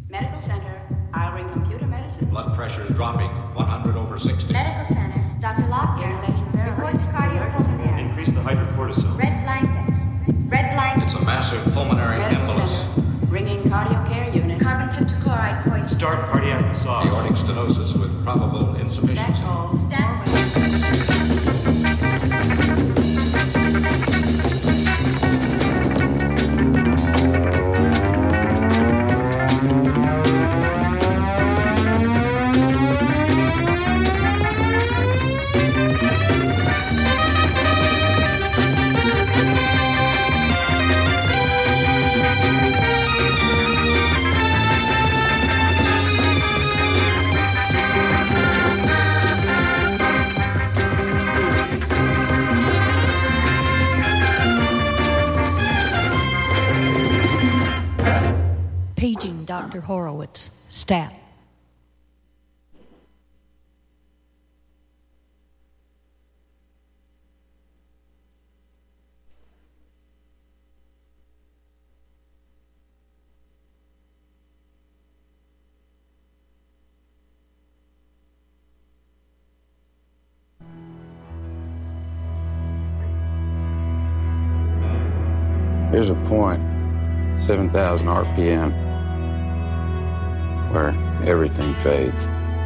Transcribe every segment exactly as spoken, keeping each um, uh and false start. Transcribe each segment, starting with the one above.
Medical Center, I'll ring computer medicine. Blood pressure is dropping, one hundred over sixty. Medical Center, Doctor Lockyer. Report to cardiopulmonary. Increase the hydrocortisone. Red blanket. Red blanket. It's a massive pulmonary Medical embolus. Center, ringing cardio care unit. Carbon tetrachloride poison. Start cardiac massage. Aortic stenosis with probable insufficiency. Stat. Paging Doctor Horowitz, stat. There's a point, seven thousand R P M, where everything fades.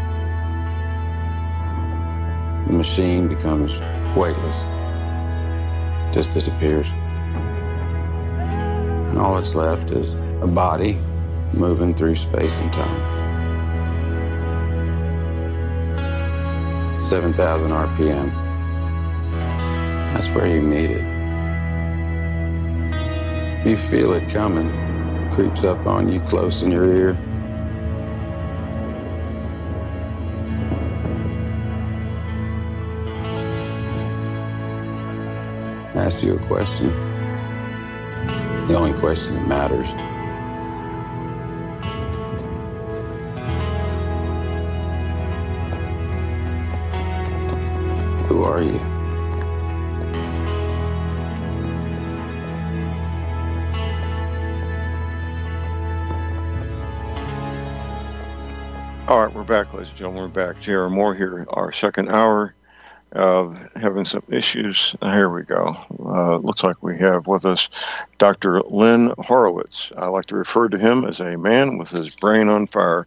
The machine becomes weightless, just disappears. And all that's left is a body moving through space and time. seven thousand R P M. That's where you meet it. You feel it coming, creeps up on you close in your ear. Ask you a question, the only question that matters. Who are you? All right, we're back, ladies and gentlemen. We're back. J R. Moore here, our second hour of having some issues. Here we go. Uh, looks like we have with us Doctor Lynn Horowitz. I like to refer to him as a man with his brain on fire.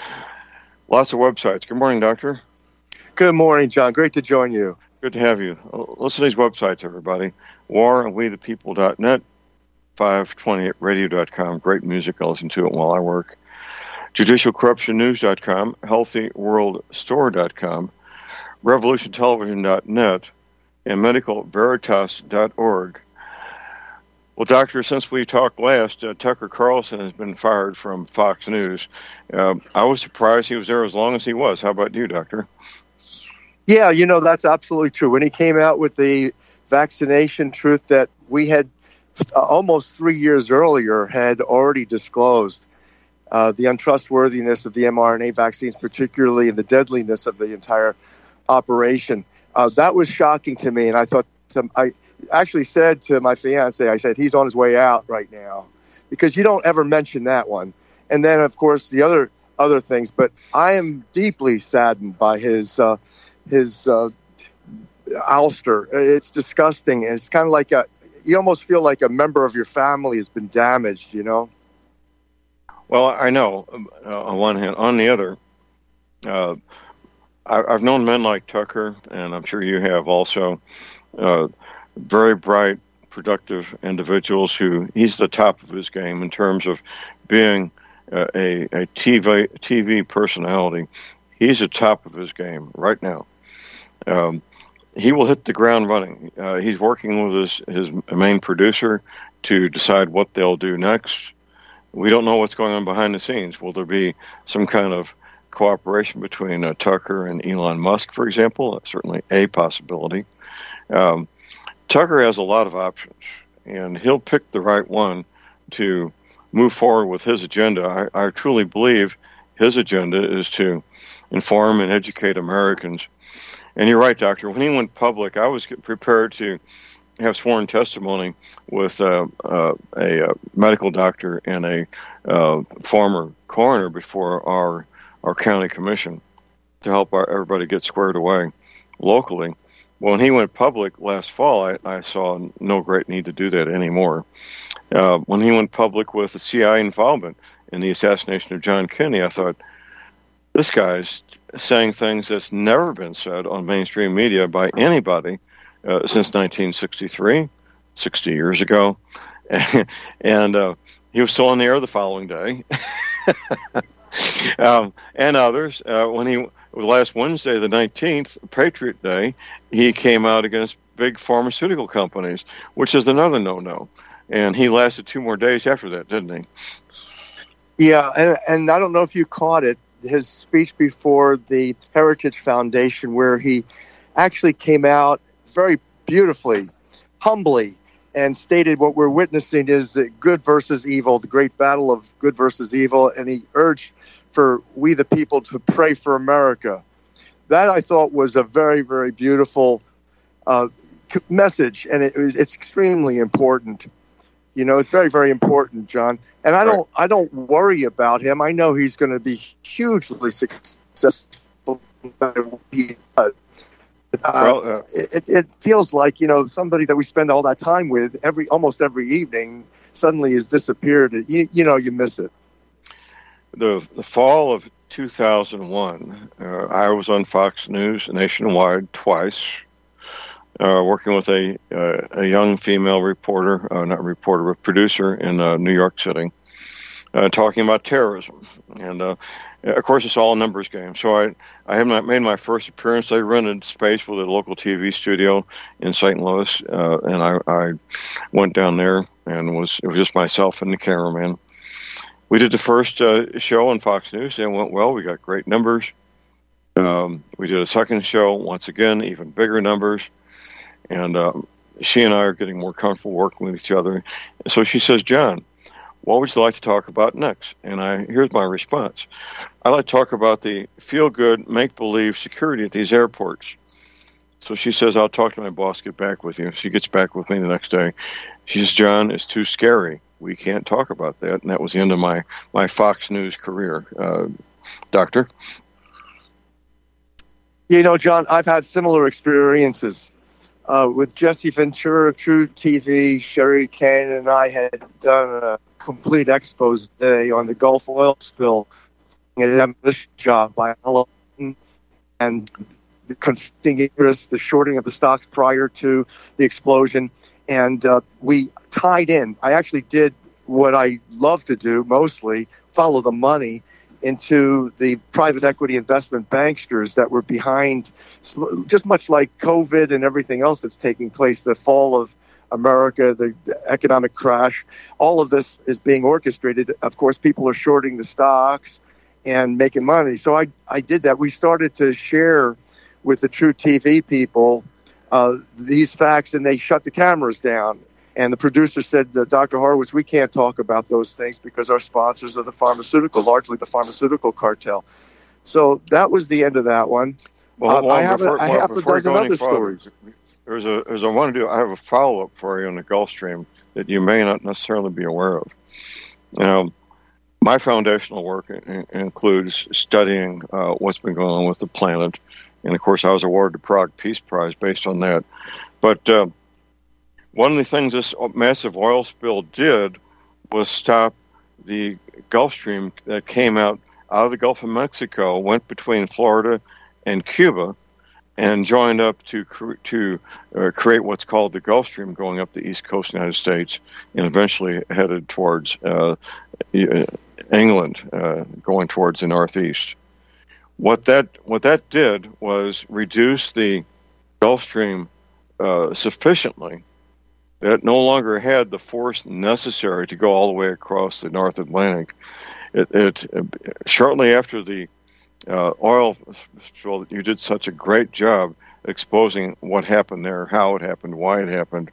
Lots of websites. Good morning, Doctor. Good morning, John. Great to join you. Good to have you. Listen to these websites, everybody. war and we the people dot net, five twenty-eight radio dot com. Great music. I listen to it while I work. judicial corruption news dot com, healthy world store dot com, revolution television dot net, and medical veritas dot org. Well, Doctor, since we talked last, uh, Tucker Carlson has been fired from Fox News. Uh, I was surprised he was there as long as he was. How about you, Doctor? Yeah, you know, that's absolutely true. When he came out with the vaccination truth that we had uh, almost three years earlier had already disclosed, uh, the untrustworthiness of the mRNA vaccines, particularly, and the deadliness of the entire operation, uh, that was shocking to me. And I thought, to, I actually said to my fiance, I said, he's on his way out right now, because you don't ever mention that one. And then, of course, the other other things. But I am deeply saddened by his uh, his uh, ouster. It's disgusting. It's kind of like a, you almost feel like a member of your family has been damaged, you know? Well, I know, uh, on one hand. On the other, uh, I, I've known men like Tucker, and I'm sure you have also, uh, very bright, productive individuals who he's the top of his game in terms of being uh, a, a T V, T V personality. He's the top of his game right now. Um, he will hit the ground running. Uh, he's working with his, his main producer to decide what they'll do next. We don't know what's going on behind the scenes. Will there be some kind of cooperation between uh, Tucker and Elon Musk, for example? That's certainly a possibility. Um, Tucker has a lot of options, and he'll pick the right one to move forward with his agenda. I, I truly believe his agenda is to inform and educate Americans. And you're right, Doctor. When he went public, I was prepared to have sworn testimony with uh, uh, a uh, medical doctor and a uh, former coroner before our our county commission to help our, everybody get squared away locally. When he went public last fall, I, I saw no great need to do that anymore. Uh, when he went public with the C I A involvement in the assassination of John Kennedy, I thought, this guy's saying things that's never been said on mainstream media by anybody uh, since nineteen sixty-three, sixty years ago. and uh, he was still on the air the following day. um, and others. Uh, when he last Wednesday, the nineteenth, Patriot Day, he came out against big pharmaceutical companies, which is another no-no. And he lasted two more days after that, didn't he? Yeah, and, and I don't know if you caught it, his speech before the Heritage Foundation, where he actually came out very beautifully, humbly, and stated what we're witnessing is the good versus evil, the great battle of good versus evil, and he urged for we the people to pray for America. That, I thought, was a very, very beautiful uh, message, and it was, it's extremely important. You know, it's very, very important, John. And I don't, I don't worry about him. I know he's going to be hugely successful. He does. Uh, well, uh, it, it feels like, you know, somebody that we spend all that time with every almost every evening suddenly has disappeared. You, you know, you miss it. The the fall of two thousand one, uh, I was on Fox News nationwide twice. Uh, working with a uh, a young female reporter, uh, not reporter, but producer in uh, New York City, uh, talking about terrorism. And, uh, of course, it's all a numbers game. So I, I have not made my first appearance. I rented space with a local T V studio in Saint Louis, uh, and I, I went down there and was it was just myself and the cameraman. We did the first uh, show on Fox News, and it went well. We got great numbers. Um, we did a second show, once again, even bigger numbers. And uh, she and I are getting more comfortable working with each other. So she says, John, what would you like to talk about next? And I here's my response. I'd like to talk about the feel-good, make-believe security at these airports. So she says, I'll talk to my boss, get back with you. She gets back with me the next day. She says, John, it's too scary. We can't talk about that. And that was the end of my, my Fox News career. Uh, doctor? You know, John, I've had similar experiences. Uh, with Jesse Ventura, True T V, Sherry Kane and I had done a complete expose on the Gulf oil spill. And this job by Halliburton and the conflicting interests, the shorting of the stocks prior to the explosion. And uh, we tied in. I actually did what I love to do mostly, follow the money, into the private equity investment banksters that were behind, just much like COVID and everything else that's taking place, the fall of America, the economic crash, all of this is being orchestrated. Of course, people are shorting the stocks and making money. So I, I did that. We started to share with the True T V people uh, these facts, and they shut the cameras down. And the producer said, uh, Doctor Horowitz, we can't talk about those things because our sponsors are the pharmaceutical, largely the pharmaceutical cartel. So that was the end of that one. Well, uh, well I have before, a, I well, have a dozen other stories. There's a, there's a want to do. I have a follow up for you on the Gulfstream that you may not necessarily be aware of. Now, my foundational work in, includes studying uh, what's been going on with the planet, and of course, I was awarded the Prague Peace Prize based on that. But uh, one of the things this massive oil spill did was stop the Gulf Stream that came out out of the Gulf of Mexico, went between Florida and Cuba, and joined up to to uh, create what's called the Gulf Stream, going up the east coast of the United States, and eventually headed towards uh, England, uh, going towards the northeast. What that what that did was reduce the Gulf Stream uh, sufficiently that it no longer had the force necessary to go all the way across the North Atlantic. It, it shortly after the uh, oil spill, you did such a great job exposing what happened there, how it happened, why it happened.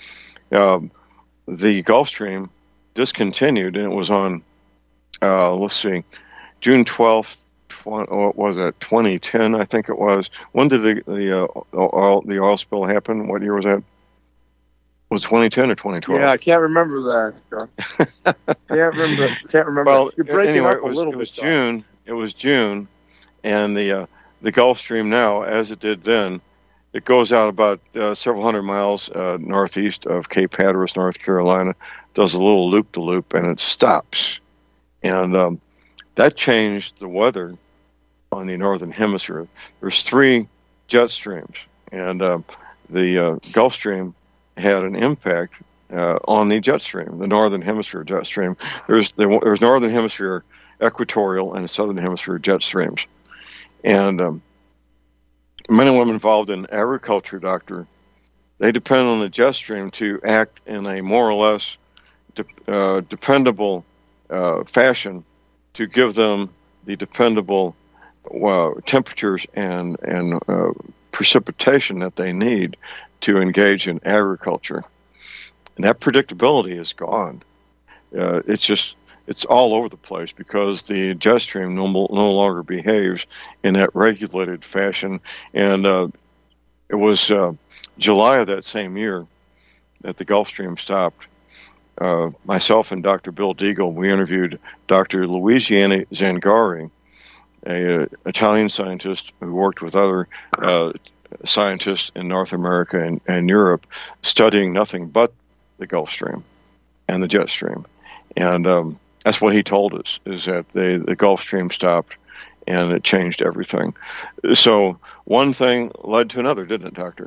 Um, the Gulf Stream discontinued, and it was on, uh, let's see, June twelfth, twenty, oh, what was it, twenty ten, I think it was. When did the the uh, oil the oil spill happen? What year was that? Was twenty ten or twenty twelve? Yeah, I can't remember that. can't remember. Can't remember. Well, You're breaking anyway, up it was, a little it was bit. June. It was June, and the uh, the Gulf Stream now, as it did then, it goes out about uh, several hundred miles uh, northeast of Cape Hatteras, North Carolina, does a little loop-to-loop, and it stops. And um, that changed the weather on the northern hemisphere. There's three jet streams, and uh, the uh, Gulf Stream had an impact uh, on the jet stream, the northern hemisphere jet stream. There's there's northern hemisphere equatorial and southern hemisphere jet streams, and um, men and women involved in agriculture, doctor, they depend on the jet stream to act in a more or less de- uh, dependable uh, fashion to give them the dependable uh, temperatures and and uh, precipitation that they need to engage in agriculture. And that predictability is gone. Uh, it's just, it's all over the place because the jet stream no, no longer behaves in that regulated fashion. And uh, it was uh, July of that same year that the Gulf Stream stopped. Uh, myself and Doctor Bill Deagle, we interviewed Doctor Luigiani Zangari, an Italian scientist who worked with other uh, scientists in North America and, and Europe, studying nothing but the Gulf Stream and the jet stream. And um, that's what he told us, is that they, the Gulf Stream stopped and it changed everything. So one thing led to another, didn't it, Doctor?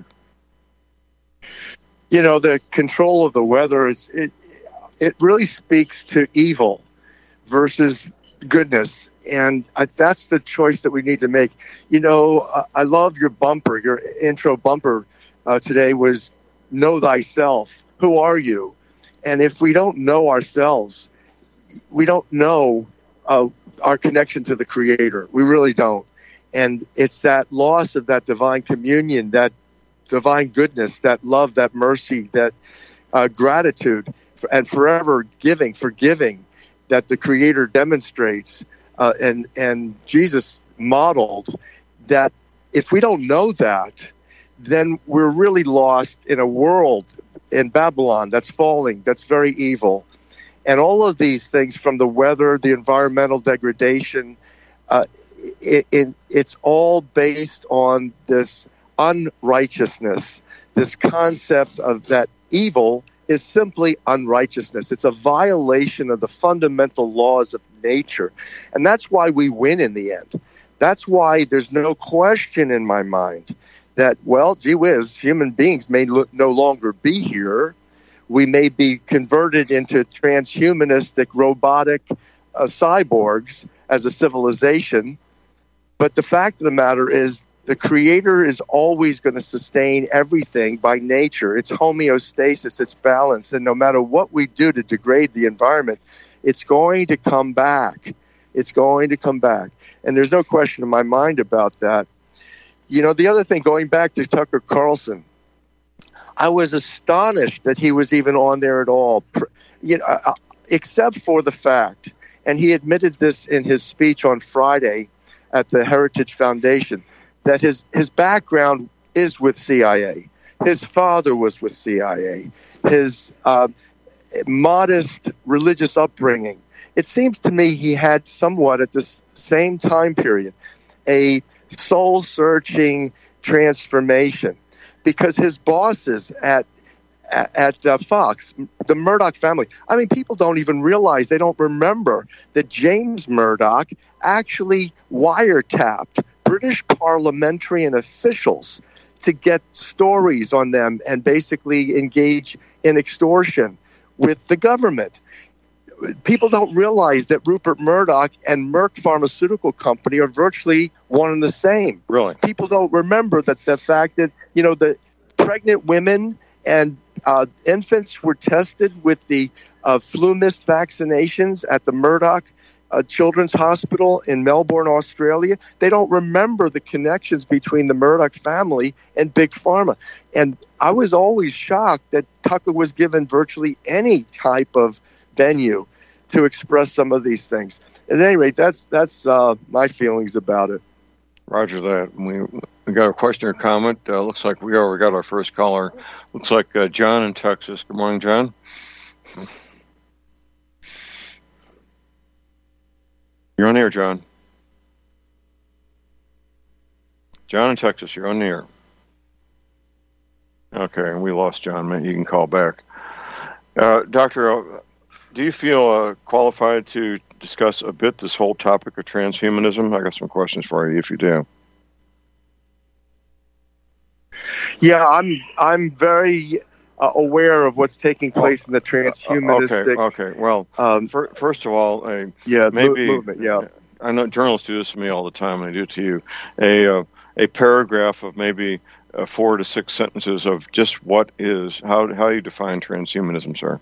You know, the control of the weather, is it, it really speaks to evil versus goodness. And I, that's the choice that we need to make. You know, uh, I love your bumper. Your intro bumper uh, today was know thyself. Who are you? And if we don't know ourselves, we don't know uh, our connection to the Creator. We really don't. And it's that loss of that divine communion, that divine goodness, that love, that mercy, that uh, gratitude, and forever giving, forgiving that the Creator demonstrates. Uh, and and Jesus modeled that. If we don't know that, then we're really lost in a world in Babylon that's falling, that's very evil. And all of these things, from the weather, the environmental degradation, uh, it, it, it's all based on this unrighteousness, this concept of that evil is simply unrighteousness. It's a violation of the fundamental laws of nature. And that's why we win in the end. That's why there's no question in my mind that, well, gee whiz, human beings may lo- no longer be here. We may be converted into transhumanistic, robotic uh, cyborgs as a civilization. But the fact of the matter is, the Creator is always going to sustain everything by nature. It's homeostasis, it's balance. And no matter what we do to degrade the environment, it's going to come back. It's going to come back. And there's no question in my mind about that. You know, the other thing, going back to Tucker Carlson, I was astonished that he was even on there at all, you know, except for the fact, and he admitted this in his speech on Friday at the Heritage Foundation, that his, his background is with C I A. His father was with C I A. His uh, modest religious upbringing. It seems to me he had somewhat at this same time period a soul-searching transformation, because his bosses at at, at uh, Fox, the Murdoch family, I mean, people don't even realize, they don't remember that James Murdoch actually wiretapped British parliamentarian officials to get stories on them and basically engage in extortion with the government. People don't realize that Rupert Murdoch and Merck Pharmaceutical Company are virtually one and the same. Really? People don't remember that the fact that, you know, the pregnant women and uh, infants were tested with the uh, flu mist vaccinations at the Murdoch uh, Children's Hospital in Melbourne, Australia. They don't remember the connections between the Murdoch family and Big Pharma. And I was always shocked that Tucker was given virtually any type of venue to express some of these things. At any rate, that's that's uh, my feelings about it. Roger that. We we got a question or comment. Uh, looks like we already got our first caller. Looks like uh, John in Texas. Good morning, John. You're on the air, John. John in Texas, you're on the air. Okay, and we lost John. Maybe you can call back. Uh, Doctor, uh, do you feel uh, qualified to discuss a bit this whole topic of transhumanism? I got some questions for you if you do. Yeah, I'm I'm very uh, aware of what's taking place in the transhumanistic. Uh, okay, okay. Well, um, for, first of all, a, yeah, maybe movement. Yeah, I know journalists do this to me all the time, and I do it to you. A uh, a paragraph of maybe uh, four to six sentences of just what is how how you define transhumanism, sir.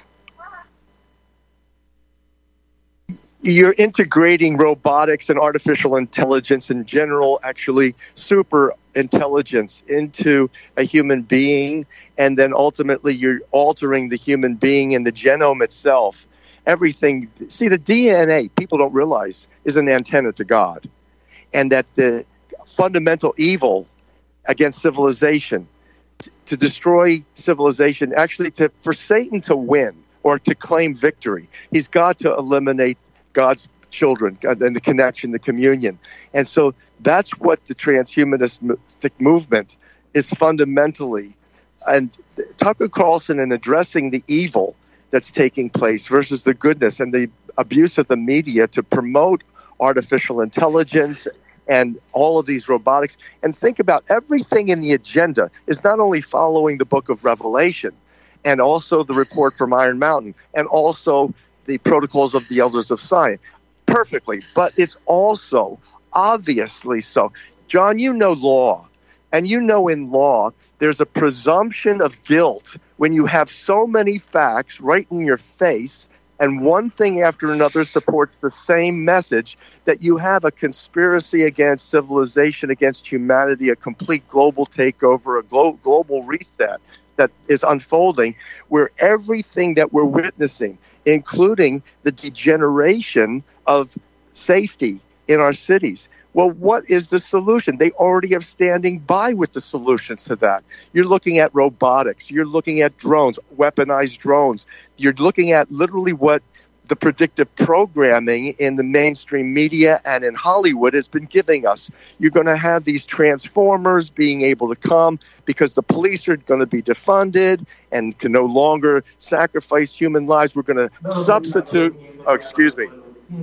You're integrating robotics and artificial intelligence in general, actually super intelligence into a human being, and then ultimately you're altering the human being and the genome itself. Everything. See, the D N A, people don't realize, is an antenna to God, and that the fundamental evil against civilization, to destroy civilization, actually to for Satan to win or to claim victory, he's got to eliminate God's children and the connection, the communion. And so that's what the transhumanistic movement is fundamentally. And Tucker Carlson, in addressing the evil that's taking place versus the goodness and the abuse of the media to promote artificial intelligence and all of these robotics, and think about everything in the agenda is not only following the book of Revelation and also the report from Iron Mountain and also the protocols of the elders of Zion perfectly, but it's also obviously so. John, you know law, and you know in law there's a presumption of guilt when you have so many facts right in your face and one thing after another supports the same message, that you have a conspiracy against civilization, against humanity, a complete global takeover, a glo- global reset that is unfolding, where everything that we're witnessing, including the degeneration of safety in our cities. Well, what is the solution? They already are standing by with the solutions to that. You're looking at robotics. You're looking at drones, weaponized drones. You're looking at literally what the predictive programming in the mainstream media and in Hollywood has been giving us. You're going to have these transformers being able to come because the police are going to be defunded and can no longer sacrifice human lives. We're going to substitute. Oh, excuse me.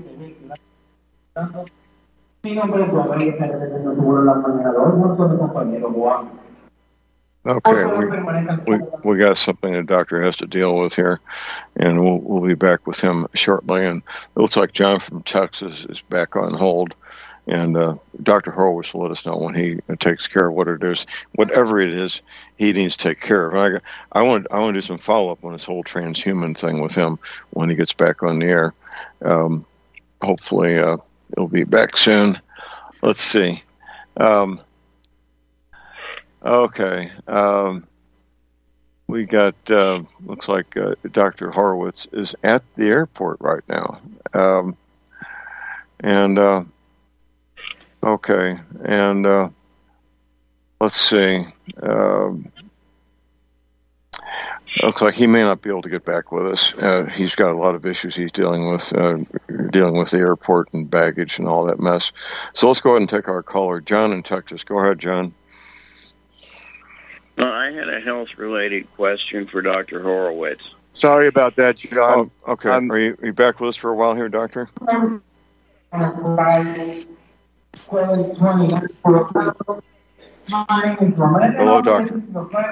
Okay, we, we we got something the doctor has to deal with here, and we'll we'll be back with him shortly. And it looks like John from Texas is back on hold, and uh, Doctor Horowitz will let us know when he takes care of what it is, whatever it is he needs to take care of. I I want I want to do some follow up on this whole transhuman thing with him when he gets back on the air. Um, hopefully, uh, he'll be back soon. Let's see. Um, Okay. Um, we got, uh, looks like uh, Doctor Horowitz is at the airport right now. Um, and, uh, okay. And uh, let's see. Um, looks like he may not be able to get back with us. Uh, he's got a lot of issues he's dealing with, uh, dealing with the airport and baggage and all that mess. So let's go ahead and take our caller. John in Texas. Go ahead, John. Well, I had a health-related question for Doctor Horowitz. Sorry about that, John. Oh, okay. Um, are, you, are you back with us for a while here, Doctor? Hello, Doctor.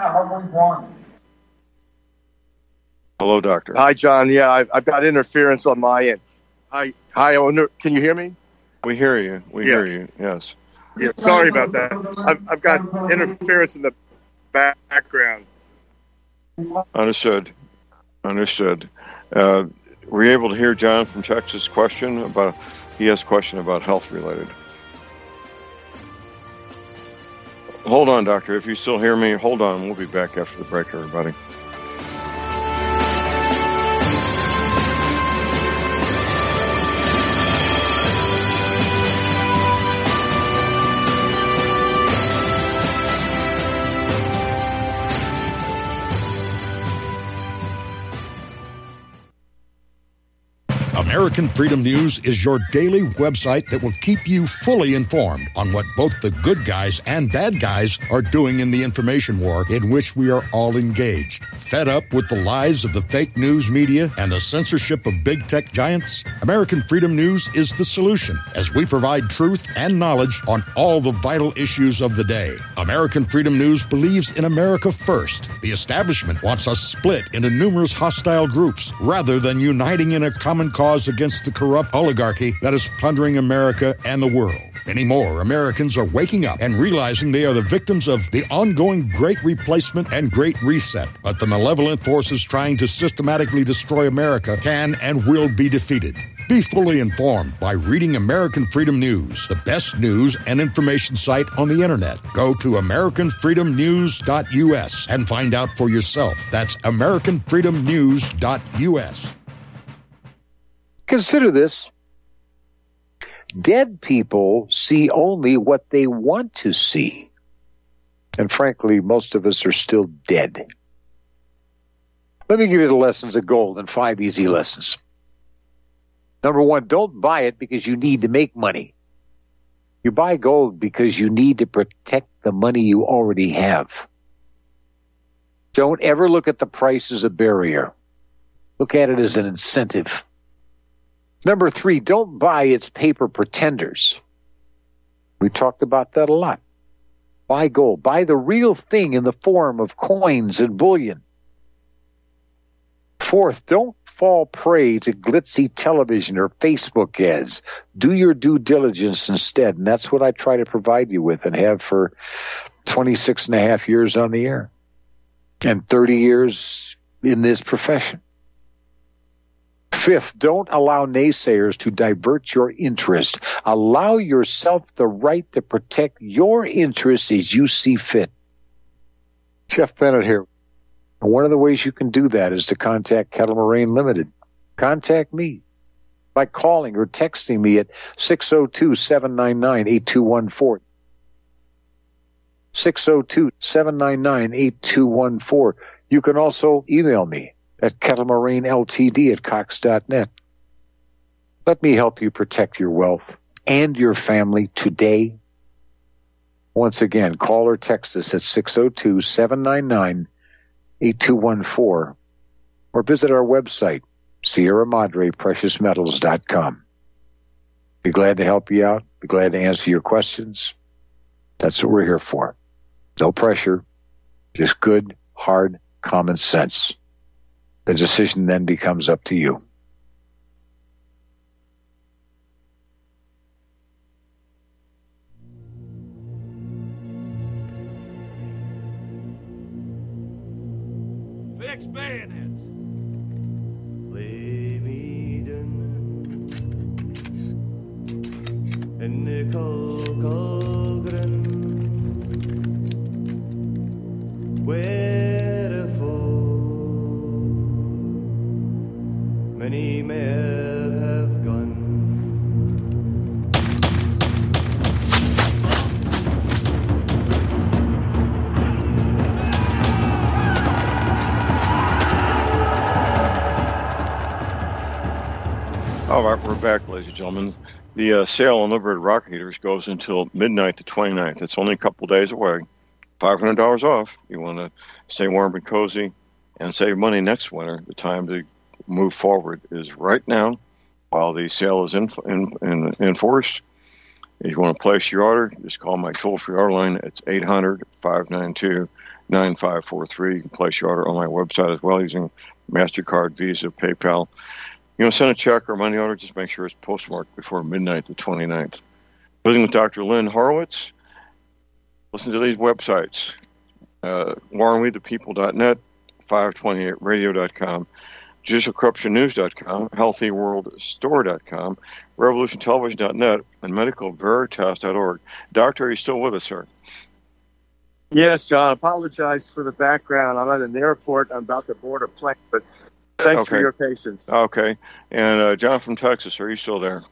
Hello, Doctor. Hi, John. Yeah, I've, I've got interference on my end. Hi, hi. Owner. Can you hear me? We hear you. We Yeah. hear you. Yes. Yeah. Sorry about that. I've, I've got interference in the background. Understood. Understood. Uh, were you able to hear John from Texas' question about? He has a question about health related. Hold on, Doctor. If you still hear me, hold on. We'll be back after the break, everybody. American Freedom News is your daily website that will keep you fully informed on what both the good guys and bad guys are doing in the information war in which we are all engaged. Fed up with the lies of the fake news media and the censorship of big tech giants? American Freedom News is the solution as we provide truth and knowledge on all the vital issues of the day. American Freedom News believes in America first. The establishment wants us split into numerous hostile groups rather than uniting in a common cause against the corrupt oligarchy that is plundering America and the world. Many more Americans are waking up and realizing they are the victims of the ongoing Great Replacement and Great Reset. But the malevolent forces trying to systematically destroy America can and will be defeated. Be fully informed by reading American Freedom News, the best news and information site on the internet. Go to American Freedom News dot U S and find out for yourself. That's American Freedom News dot U S. Consider this. Dead people see only what they want to see. And frankly, most of us are still dead. Let me give you the lessons of gold in five easy lessons. Number one, don't buy it because you need to make money. You buy gold because you need to protect the money you already have. Don't ever look at the price as a barrier. Look at it as an incentive. Number three, don't buy its paper pretenders. We talked about that a lot. Buy gold. Buy the real thing in the form of coins and bullion. Fourth, don't fall prey to glitzy television or Facebook ads. Do your due diligence instead, and that's what I try to provide you with and have for twenty-six and a half years on the air and thirty years in this profession. Fifth, don't allow naysayers to divert your interest. Allow yourself the right to protect your interests as you see fit. Jeff Bennett here. One of the ways you can do that is to contact Kettle Moraine Limited. Contact me by calling or texting me at six oh two, seven nine nine, eight two one four. six oh two, seven nine nine, eight two one four. You can also email me at Kettle Moraine Ltd at cox dot net. Let me help you protect your wealth and your family today. Once again, call or text us at six oh two, seven nine nine, eight two one four or visit our website, Sierra Madre Precious Metals dot com. Be glad to help you out. Be glad to answer your questions. That's what we're here for. No pressure, just good, hard, common sense. The decision then becomes up to you. Fix bayonets. Play me dun and Nicole Colgren. Wherefore many men have gone. All right, we're back, ladies and gentlemen. The uh, sale on Liberated rocket heaters goes until midnight the twenty-ninth. It's only a couple days away. five hundred dollars off. You want to stay warm and cozy and save money next winter. The time to move forward is right now while the sale is in, in, in, enforced. If you want to place your order, just call my toll-free order line. It's eight hundred, five nine two, nine five four three. You can place your order on my website as well using MasterCard, Visa, PayPal. You know, send a check or money order, just make sure it's postmarked before midnight the twenty-ninth. Visiting with Doctor Lynn Horowitz. Listen to these websites. Uh, Warren We The People dot net, five twenty-eight radio dot com, Judicial Corruption News dot com, Healthy World Store dot com, Revolution Television dot net, and Medical Veritas dot org. Doctor, are you still with us, sir? Yes, John. Apologize for the background. I'm at an airport. I'm about to board a plane, but thanks okay. for your patience. Okay. And uh, John from Texas, are you still there?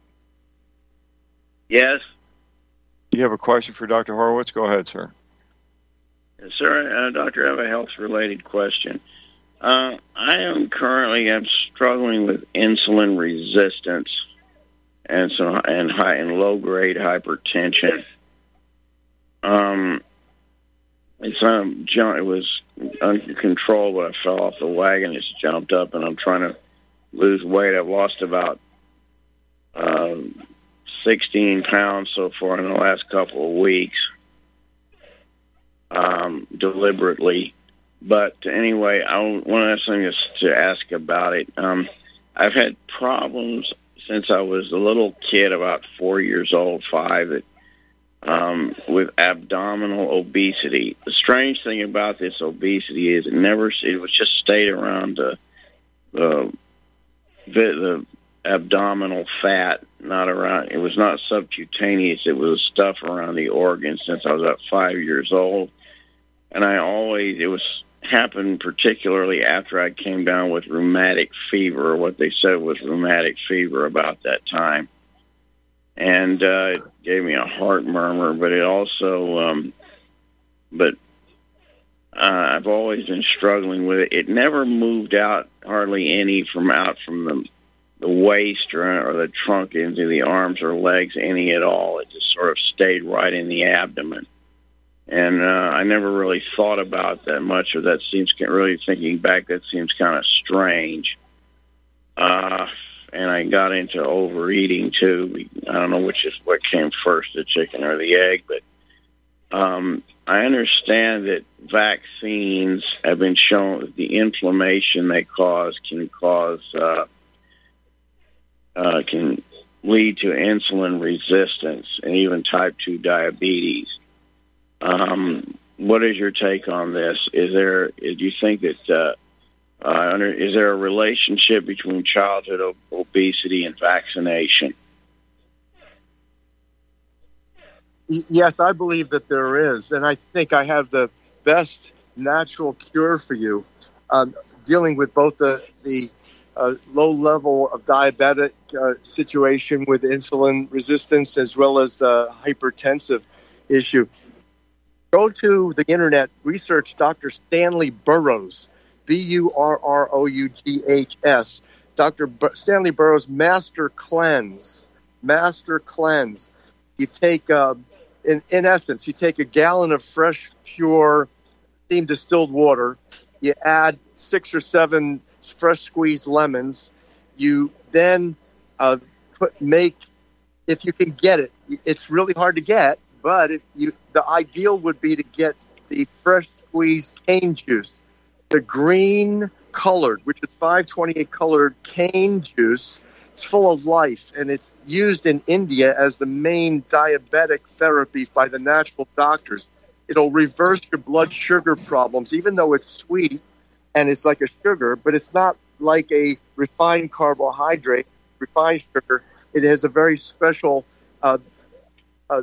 Yes. Do you have a question for Doctor Horowitz? Go ahead, sir. Yes, sir. Uh, doctor, I have a health-related question. Uh, I am currently I'm struggling with insulin resistance and some and high and low grade hypertension. Um, it's um, jump, it was under control, but I fell off the wagon. It's jumped up, and I'm trying to lose weight. I've lost about uh, sixteen pounds so far in the last couple of weeks, um, deliberately. But anyway, I one of the things to ask about it. Um, I've had problems since I was a little kid, about four years old, five, that, um, with abdominal obesity. The strange thing about this obesity is it never, it was just stayed around the, the, the abdominal fat, not around, it was not subcutaneous, it was stuff around the organs since I was about five years old. And I always, it was, happened particularly after I came down with rheumatic fever, or what they said was rheumatic fever about that time. And uh, it gave me a heart murmur, but it also, um, but uh, I've always been struggling with it. It never moved out hardly any from out from the, the waist or, or the trunk into the arms or legs, any at all. It just sort of stayed right in the abdomen. And uh, I never really thought about that much, or that seems, really thinking back, that seems kind of strange. Uh, and I got into overeating, too. I don't know which is what came first, the chicken or the egg, but um, I understand that vaccines have been shown that the inflammation they cause can cause, uh, uh, can lead to insulin resistance and even type two diabetes. Um, what is your take on this? Is there, do you think that, uh, uh, under, is there a relationship between childhood ob- obesity and vaccination? Yes, I believe that there is. And I think I have the best natural cure for you, um, dealing with both the, the uh, low level of diabetic uh, situation with insulin resistance as well as the hypertensive issue. Go to the internet, research Doctor Stanley Burroughs, B U R R O U G H S. Doctor B- Stanley Burroughs Master Cleanse. Master Cleanse. You take, uh, in, in essence, you take a gallon of fresh, pure, steam distilled water. You add six or seven fresh squeezed lemons. You then uh, put make, if you can get it, it's really hard to get, but if you, the ideal would be to get the fresh squeezed cane juice, the green colored, which is five twenty-eight colored cane juice. It's full of life, and it's used in India as the main diabetic therapy by the natural doctors. It'll reverse your blood sugar problems, even though it's sweet and it's like a sugar, but it's not like a refined carbohydrate, refined sugar. It has a very special uh, uh,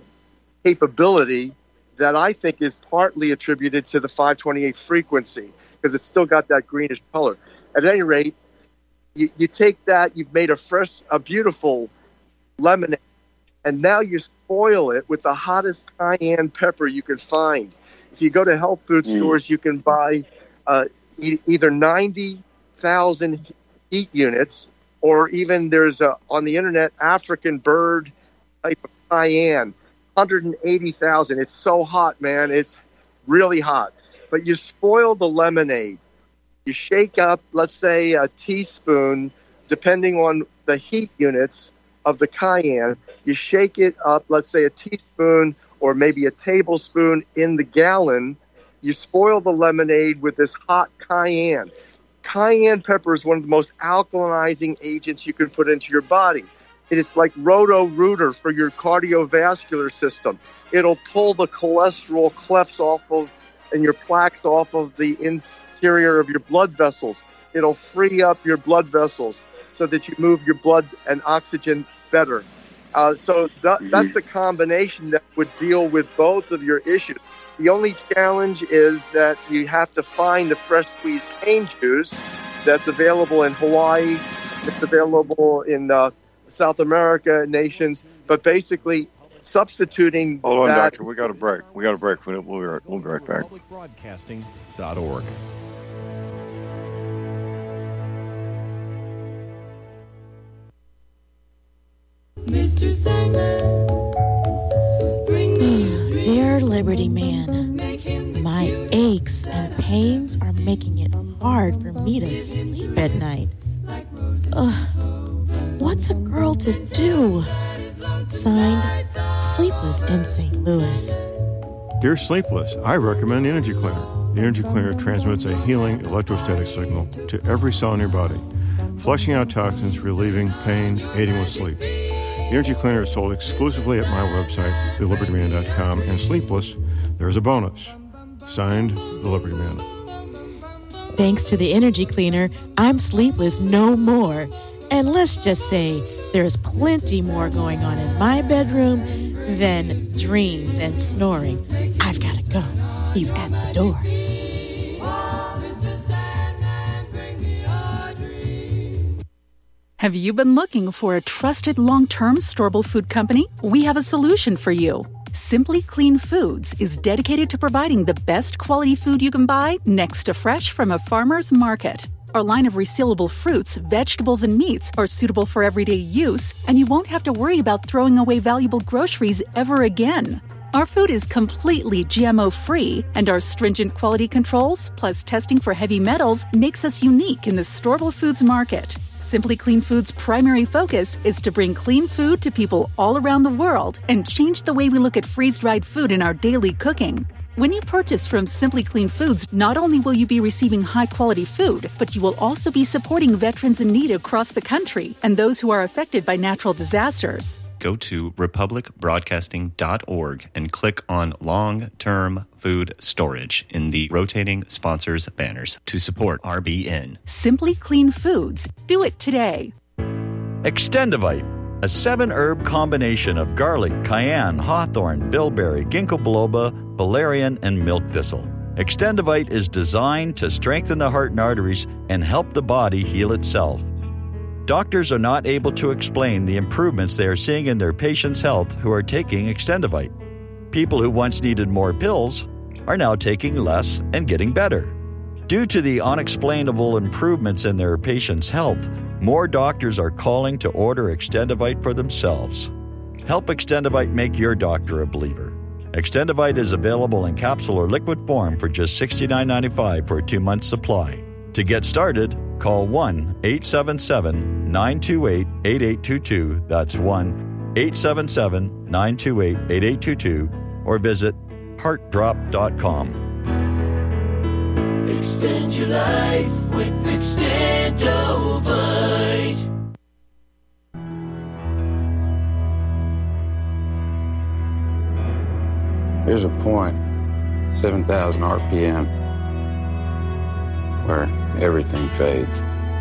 capability that I think is partly attributed to the five twenty-eight frequency, because it's still got that greenish color. At any rate, you, you take that, you've made a fresh, a beautiful lemonade, and now you spoil it with the hottest cayenne pepper you can find. If you go to health food mm. stores, you can buy uh, e- either ninety thousand heat units, or even there's a, on the internet, African bird type of cayenne, one hundred eighty thousand. It's so hot, man. It's really hot. But you spoil the lemonade. You shake up, let's say, a teaspoon, depending on the heat units of the cayenne. You shake it up, let's say a teaspoon or maybe a tablespoon in the gallon. You spoil the lemonade with this hot cayenne. Cayenne pepper is one of the most alkalinizing agents you can put into your body. It's like Roto-Rooter for your cardiovascular system. It'll pull the cholesterol clefts off of and your plaques off of the interior of your blood vessels. It'll free up your blood vessels so that you move your blood and oxygen better. Uh, so that, that's a combination that would deal with both of your issues. The only challenge is that you have to find the fresh squeezed cane juice that's available in Hawaii. It's available in uh, South America nations, but basically substituting Hold on, that. Doctor. We got a break. We got a break. We'll, we'll, be right, we'll be right back. public broadcasting dot org. Mister Sandman, bring me Dear Liberty Man, my aches and pains are making it hard for me to sleep at night. Ugh, what's a girl to do? Signed, Sleepless in Saint Louis. Dear Sleepless, I recommend Energy Cleaner. The Energy Cleaner transmits a healing electrostatic signal to every cell in your body, flushing out toxins, relieving pain, aiding with sleep. The Energy Cleaner is sold exclusively at my website, the liberty man dot com, and Sleepless, there's a bonus. Signed, The Liberty Man. Thanks to the Energy Cleaner, I'm sleepless no more. And let's just say there's plenty more going on in my bedroom than dreams and snoring. I've got to go. He's at the door. Have you been looking for a trusted long-term storable food company? We have a solution for you. Simply Clean Foods is dedicated to providing the best quality food you can buy next to fresh from a farmer's market. Our line of resealable fruits, vegetables, and meats are suitable for everyday use, and you won't have to worry about throwing away valuable groceries ever again. Our food is completely G M O-free, and our stringent quality controls, plus testing for heavy metals, makes us unique in the storable foods market. Simply Clean Foods' primary focus is to bring clean food to people all around the world and change the way we look at freeze-dried food in our daily cooking. When you purchase from Simply Clean Foods, not only will you be receiving high-quality food, but you will also be supporting veterans in need across the country and those who are affected by natural disasters. Go to republic broadcasting dot org and click on long-term food storage in the rotating sponsors banners to support R B N. Simply Clean Foods. Do it today. Extendivite, a seven-herb combination of garlic, cayenne, hawthorn, bilberry, ginkgo biloba, valerian, and milk thistle. Extendivite is designed to strengthen the heart and arteries and help the body heal itself. Doctors are not able to explain the improvements they are seeing in their patients' health who are taking Extendivite. People who once needed more pills are now taking less and getting better. Due to the unexplainable improvements in their patients' health, more doctors are calling to order Extendivite for themselves. Help Extendivite make your doctor a believer. Extendivite is available in capsule or liquid form for just sixty-nine ninety-five for a two-month supply. To get started, call one eight seven seven, nine two eight, eight eight two two. That's one eight seven seven, nine two eight, eight eight two two. Or visit heart drop dot com. Extend your life with Extendovite. There's a point, seven thousand R P M, where everything fades.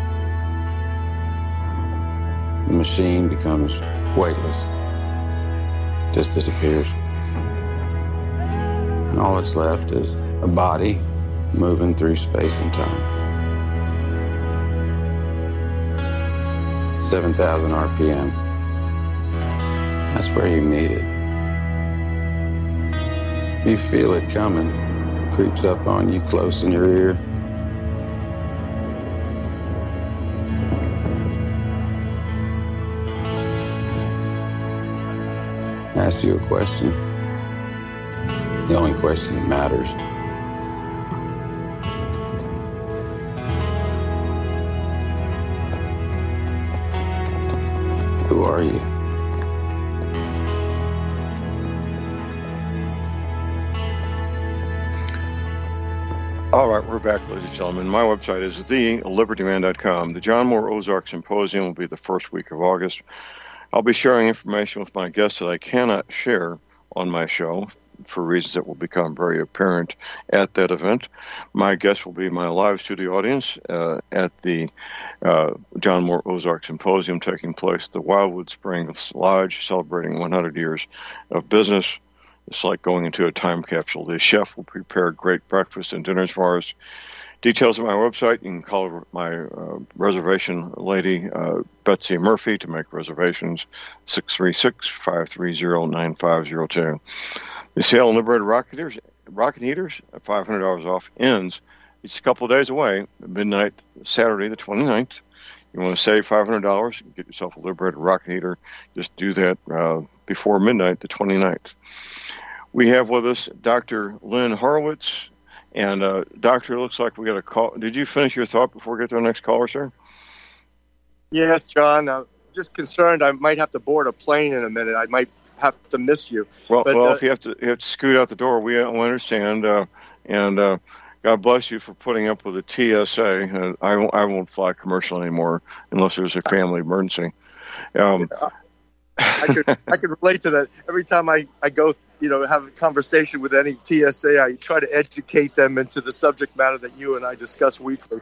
The machine becomes weightless, just disappears. And all that's left is a body moving through space and time. seven thousand R P M. That's where you meet it. You feel it coming, creeps up on you close in your ear. Ask you a question, the only question that matters. Who are you? All right, we're back, ladies and gentlemen. My website is the liberty man dot com. The John Moore Ozark Symposium will be the first week of August. I'll be sharing information with my guests that I cannot share on my show for reasons that will become very apparent at that event. My guests will be my live studio audience uh, at the uh, John Moore Ozark Symposium taking place at the Wildwood Springs Lodge, celebrating one hundred years of business. It's like going into a time capsule. The chef will prepare great breakfast and dinners for us. Details on my website. You can call my uh, reservation lady, uh, Betsy Murphy, to make reservations, six three six, five three zero, nine five zero two. The sale on Liberated Rocket Heaters, rocket heaters at five hundred dollars off ends. It's a couple of days away, midnight Saturday the twenty-ninth. You want to save five hundred dollars, get yourself a Liberator rocket heater. Just do that uh, before midnight, the twenty-ninth. We have with us Doctor Lynn Horowitz. And, uh, Doctor, it looks like we got a call. Did you finish your thought before we get to our next caller, sir? Yes, John. I'm just concerned I might have to board a plane in a minute. I might have to miss you. Well, but, well, uh, if you have to, you have to scoot out the door, we, we understand. Uh, and uh, God bless you for putting up with the T S A. Uh, I, won't, I won't fly commercial anymore unless there's a family emergency. Um, I could I could relate to that. Every time I, I go, you know, have a conversation with any T S A, I try to educate them into the subject matter that you and I discuss weekly.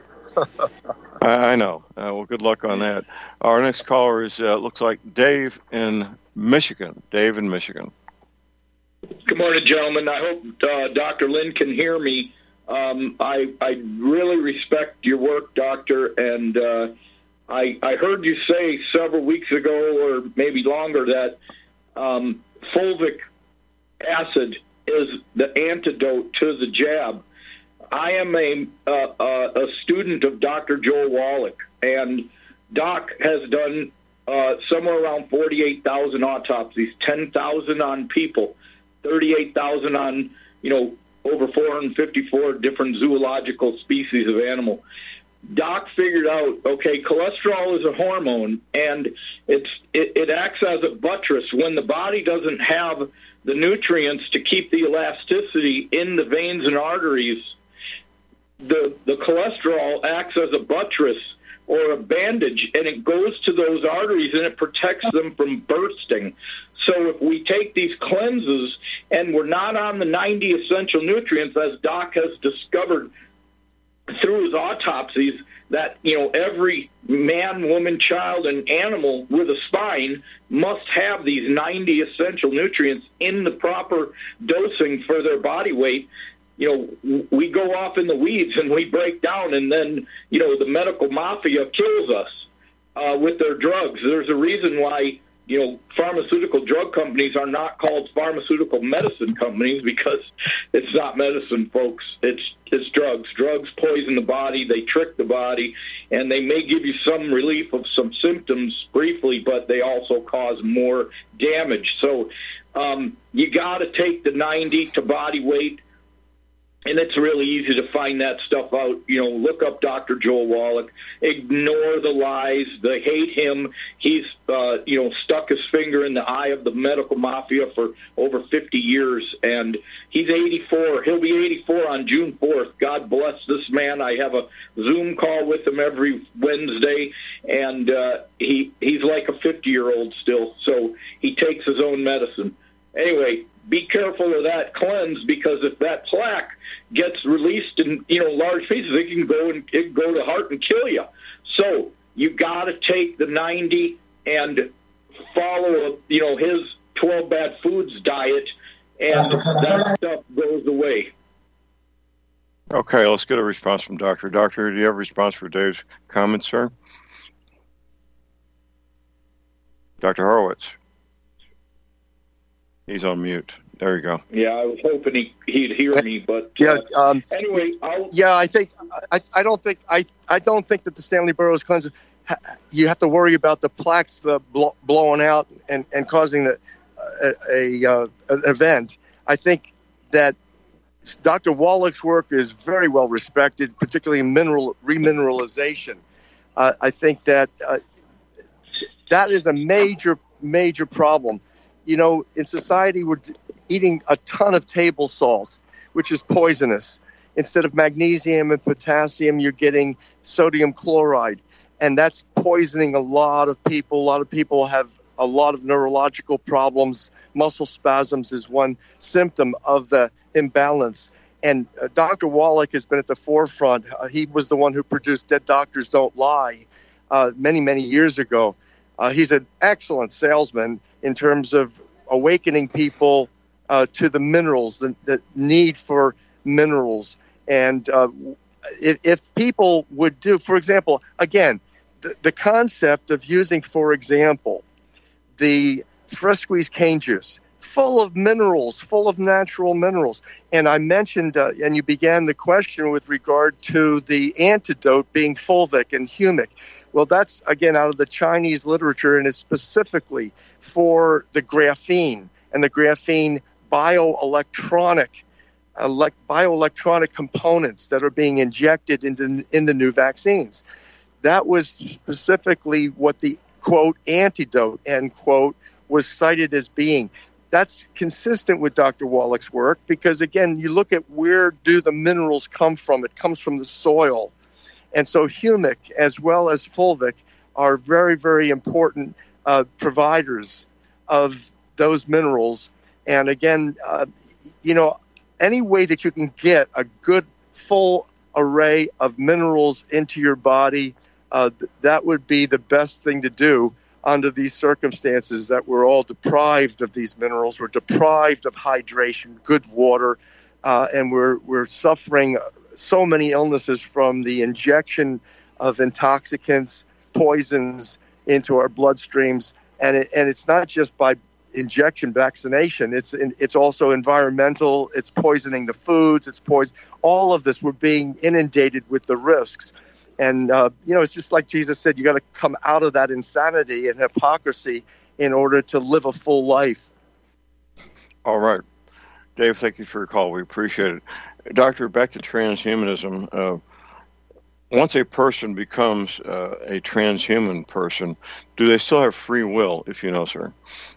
I, I know. Uh, well, good luck on that. Our next caller is uh, looks like Dave in Michigan. Dave in Michigan. Good morning, gentlemen. I hope uh, Doctor Lynn can hear me. Um, I I really respect your work, Doctor, and uh, I I heard you say several weeks ago, or maybe longer, that um, fulvic acid is the antidote to the jab. I am a uh, uh, a student of Doctor Joel Wallach, and Doc has done uh, somewhere around forty-eight thousand autopsies, ten thousand on people, thirty-eight thousand on, you know, over four hundred fifty-four different zoological species of animal. Doc figured out, okay, cholesterol is a hormone, and it's it, it acts as a buttress when the body doesn't have the nutrients to keep the elasticity in the veins and arteries. The the cholesterol acts as a buttress or a bandage, and it goes to those arteries and it protects them from bursting. So if we take these cleanses and we're not on the ninety essential nutrients, as Doc has discovered through his autopsies, that, you know, every man, woman, child, and animal with a spine must have these ninety essential nutrients in the proper dosing for their body weight. You know, we go off in the weeds and we break down, and then, you know, the medical mafia kills us uh, with their drugs. There's a reason why, you know, pharmaceutical drug companies are not called pharmaceutical medicine companies, because it's not medicine, folks. It's it's drugs. Drugs poison the body. They trick the body, and they may give you some relief of some symptoms briefly, but they also cause more damage. So um, you got to take the ninety to body weight. And it's really easy to find that stuff out. You know, look up Doctor Joel Wallach. Ignore the lies. They hate him. He's, uh, you know, stuck his finger in the eye of the medical mafia for over fifty years. And he's eighty-four. He'll be eighty-four on June fourth. God bless this man. I have a Zoom call with him every Wednesday. And uh, he he's like a fifty-year-old still. So he takes his own medicine. Anyway, be careful of that cleanse, because if that plaque gets released in, you know, large pieces, it can go and it can go to heart and kill you. So you got to take the ninety and follow, you know, his twelve bad foods diet, and that stuff goes away. Okay, let's get a response from Doctor. Doctor, do you have a response for Dave's comments, sir? Doctor Horowitz. He's on mute. There you go. Yeah, I was hoping he, he'd hear me, but yeah. Uh, um, anyway, I'll... yeah, I think I, I don't think I I don't think that the Stanley Burroughs cleanse, you have to worry about the plaques the blow, blowing out and, and causing the, uh, a, a uh, an event. I think that Doctor Wallach's work is very well respected, particularly in mineral remineralization. Uh, I think that uh, that is a major major problem. You know, in society, we're eating a ton of table salt, which is poisonous. Instead of magnesium and potassium, you're getting sodium chloride, and that's poisoning a lot of people. A lot of people have a lot of neurological problems. Muscle spasms is one symptom of the imbalance. And uh, Doctor Wallach has been at the forefront. Uh, he was the one who produced Dead Doctors Don't Lie uh, many, many years ago. Uh, he's an excellent salesman in terms of awakening people uh, to the minerals, the, the need for minerals. And uh, if, if people would do, for example, again, the, the concept of using, for example, the fresh squeezed cane juice, full of minerals, full of natural minerals. And I mentioned, uh, and you began the question with regard to the antidote being fulvic and humic. Well, that's, again, out of the Chinese literature, and it's specifically for the graphene and the graphene bioelectronic elect, bioelectronic components that are being injected into in the new vaccines. That was specifically what the, quote, antidote, end quote, was cited as being. That's consistent with Doctor Wallach's work because, again, you look at where do the minerals come from. It comes from the soil. And so humic as well as fulvic are very, very important uh, providers of those minerals. And, again, uh, you know, any way that you can get a good full array of minerals into your body, uh, that would be the best thing to do under these circumstances that we're all deprived of these minerals. We're deprived of hydration, good water, uh, and we're we're suffering so many illnesses from the injection of intoxicants, poisons into our bloodstreams. And it, and it's not just by injection vaccination. It's it's also environmental. It's poisoning the foods. It's poison. All of this, we're being inundated with the risks. And, uh, you know, it's just like Jesus said, you got to come out of that insanity and hypocrisy in order to live a full life. All right. Dave, thank you for your call. We appreciate it. Doctor, back to transhumanism. Uh, once a person becomes uh, a transhuman person, do they still have free will, if you know, sir?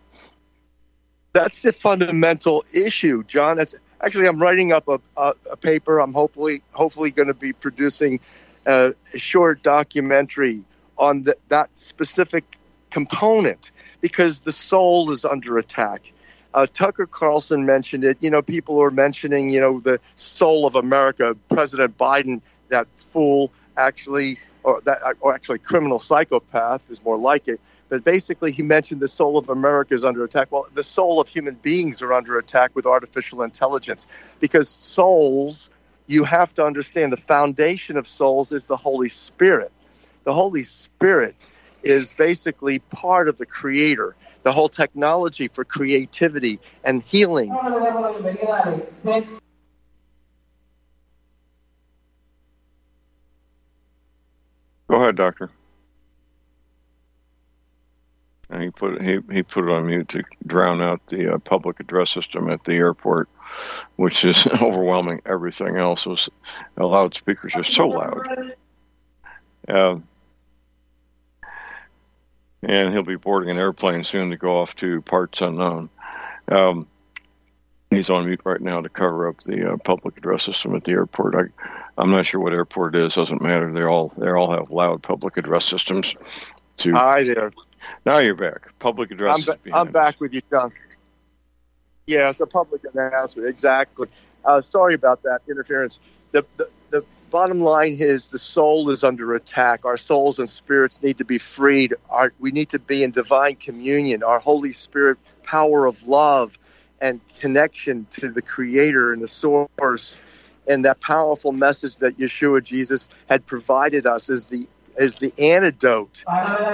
That's the fundamental issue, John. That's actually, I'm writing up a, a, a paper. I'm hopefully hopefully going to be producing a short documentary on the, that specific component because the soul is under attack. Uh, Tucker Carlson mentioned it. You know, people are mentioning, you know, the soul of America. President Biden, that fool, actually, or that, or actually criminal psychopath is more like it. But basically, he mentioned the soul of America is under attack. Well, the soul of human beings are under attack with artificial intelligence because souls, you have to understand the foundation of souls is the Holy Spirit. The Holy Spirit is basically part of the Creator. The whole technology for creativity and healing. Go ahead, Doctor. And he put he he put it on mute to drown out the uh, public address system at the airport, which is overwhelming everything else. Was the loudspeakers are so loud. Uh, and he'll be boarding an airplane soon to go off to parts unknown. Um, he's on mute right now to cover up the uh, public address system at the airport. I, I'm not sure what airport it is. Doesn't matter. They all they all have loud public address systems. To hi there. Now you're back. Public address. I'm, ba- I'm back with you, John. Yeah, it's a public announcement. Exactly. Uh, sorry about that interference. The, the the bottom line is the soul is under attack. Our souls and spirits need to be freed. Our, we need to be in divine communion. Our Holy Spirit power of love and connection to the Creator and the Source, and that powerful message that Yeshua Jesus had provided us is the is the antidote.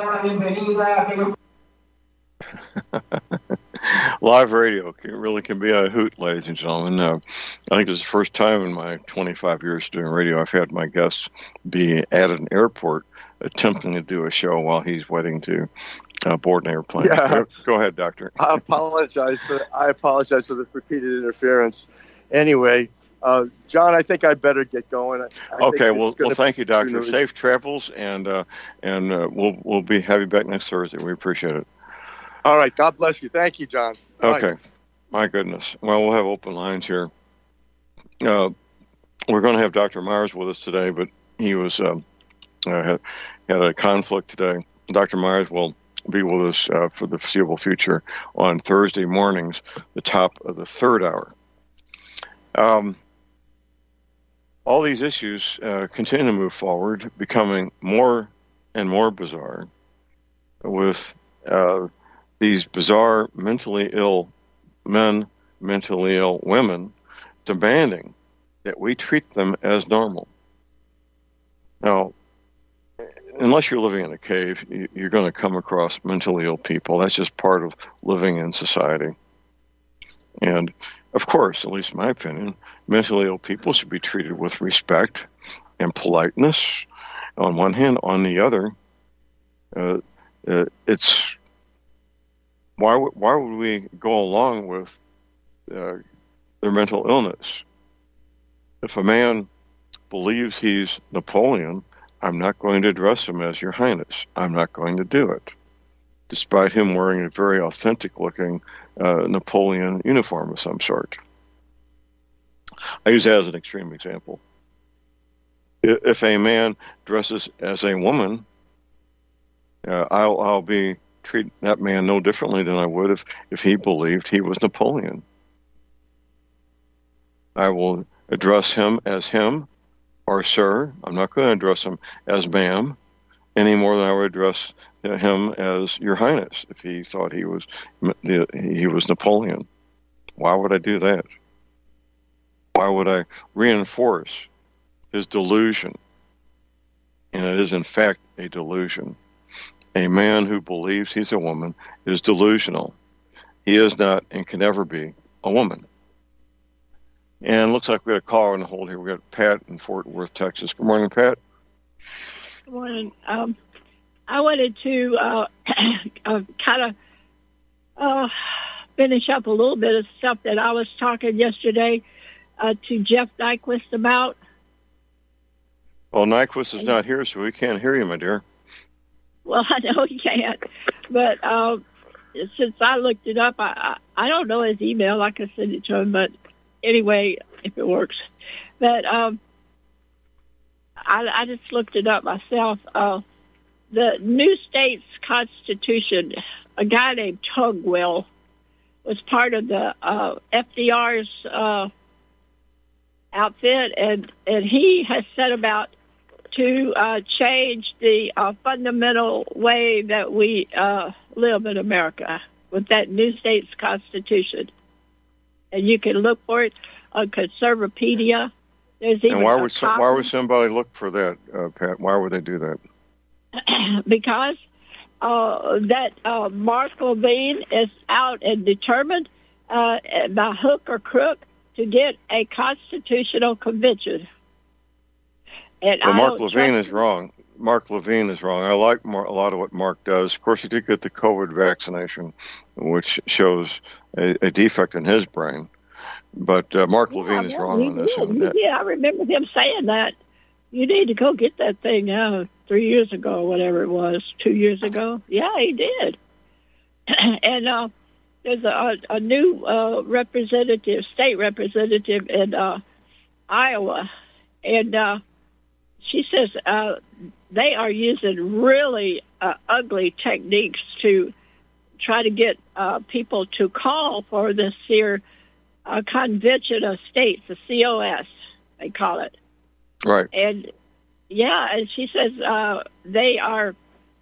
Live radio can, really can be a hoot, ladies and gentlemen. Uh, I think it's the first time in my twenty-five years doing radio I've had my guests be at an airport attempting to do a show while he's waiting to uh, board an airplane. Yeah. Go, go ahead, Doctor. I apologize for I apologize for the repeated interference. Anyway, uh, John, I think I better get going. I, I okay, well, well, thank you, Doctor. Soon. Safe travels, and uh, and uh, we'll we'll be have you back next Thursday. We appreciate it. All right. God bless you. Thank you, John. Okay. Bye. My goodness. Well, we'll have open lines here. Uh, we're going to have Doctor Myers with us today, but he was uh, uh, had, had a conflict today. Doctor Myers will be with us uh, for the foreseeable future on Thursday mornings, the top of the third hour. Um, all these issues uh, continue to move forward, becoming more and more bizarre with uh, these bizarre mentally ill men, mentally ill women, demanding that we treat them as normal. Now, unless you're living in a cave, you're going to come across mentally ill people. That's just part of living in society. And, of course, at least in my opinion, mentally ill people should be treated with respect and politeness on one hand. On the other, Uh, uh, it's why would why would we go along with uh, their mental illness? If a man believes he's Napoleon, I'm not going to address him as Your Highness. I'm not going to do it, despite him wearing a very authentic-looking uh, Napoleon uniform of some sort. I use that as an extreme example. If a man dresses as a woman, uh, I'll, I'll be treat that man no differently than I would if, if he believed he was Napoleon. I will address him as him or sir. I'm not going to address him as ma'am any more than I would address him as Your Highness if he thought he was he was Napoleon. Why would I do that? Why would I reinforce his delusion? And it is in fact a delusion. A man who believes he's a woman is delusional. He is not and can never be a woman. And it looks like we got a caller on the hold here. We got Pat in Fort Worth, Texas. Good morning, Pat. Good morning. Um, I wanted to uh, uh, kind of uh, finish up a little bit of stuff that I was talking yesterday uh, to Jeff Nyquist about. Well, Nyquist is not here, so we can't hear you, my dear. Well, I know he can't, but uh, since I looked it up, I, I I don't know his email. I can send it to him, but anyway, if it works. But um, I, I just looked it up myself. Uh, the new state's constitution, a guy named Tugwell was part of the uh, F D R's uh, outfit, and, and he has set about to uh, change the uh, fundamental way that we uh, live in America with that new state's constitution. And you can look for it on Conservapedia. There's even and why a would some, why would somebody look for that, uh, Pat? Why would they do that? Because uh, that uh, Mark Levine is out and determined uh, by hook or crook to get a constitutional convention. And well, I Mark don't Levine trust is wrong. Mark Levine is wrong. I like Mar- a lot of what Mark does. Of course, he did get the COVID vaccination, which shows a, a defect in his brain. But uh, Mark Yeah, Levine is well, wrong he on this. did. And He that- did. I remember him saying that. You need to go get that thing uh, three years ago, whatever it was, two years ago. Yeah, he did. and uh, there's a, a new uh, representative, state representative in uh, Iowa, and uh, she says uh, they are using really uh, ugly techniques to try to get uh, people to call for this here uh, convention of states, the C O S, they call it. Right. And, yeah, and she says uh, they are,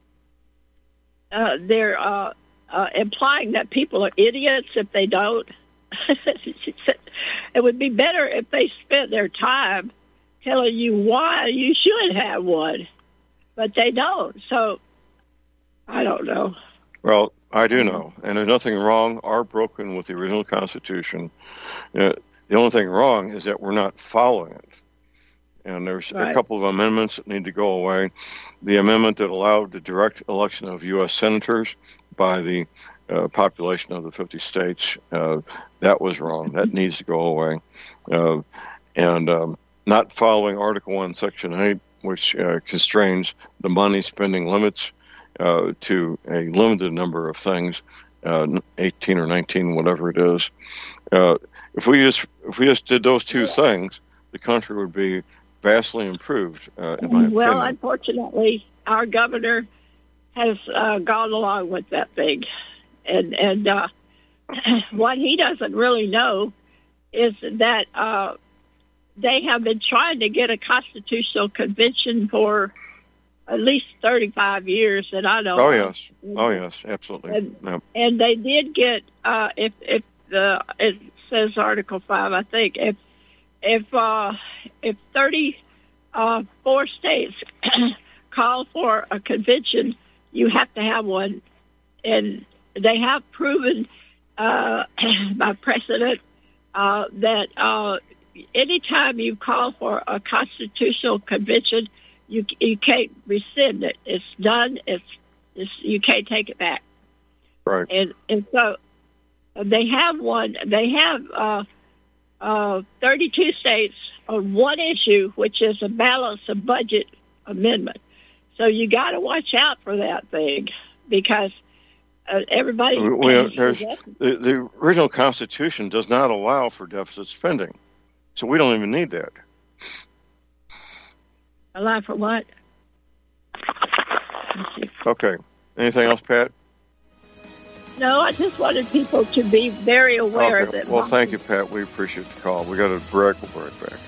uh, they're uh, uh, implying that people are idiots if they don't. She said it would be better if they spent their time telling you why you should have one, but they don't. So, I don't know. Well, I do know, and there's nothing wrong or broken with the original Constitution. Uh, the only thing wrong is that we're not following it. And there's Right. a couple of amendments that need to go away. The amendment that allowed the direct election of U S senators by the uh, population of the fifty states, uh, that was wrong. That needs to go away. Uh, and um, not following Article one, Section eight, which uh, constrains the money spending limits uh, to a limited number of things, uh, eighteen or nineteen, whatever it is. Uh, if we just if we just did those two things, the country would be vastly improved, uh, in my Well, opinion. unfortunately, our governor has uh, gone along with that thing. And, and uh, what he doesn't really know is that uh, they have been trying to get a constitutional convention for at least thirty-five years that I know Oh, of. yes. Oh, yes, absolutely. And, Yep. and they did get, uh, if, if the, it says Article five, I think, if If uh, if thirty-four states call for a convention, you have to have one, and they have proven uh, by precedent uh, that uh, anytime you call for a constitutional convention, you you can't rescind it. It's done. It's It's, you can't take it back. Right. And and so they have one. They have uh, uh, thirty-two states on one issue, which is a balance of budget amendment. So you got to watch out for that thing because uh, everybody. Well, there's, the, the original Constitution does not allow for deficit spending, so we don't even need that. Allow for what? Okay. Anything else, Pat? No, I just wanted people to be very aware Okay. that. Well, thank you, Pat. We appreciate the call. We got a break. We'll be right back.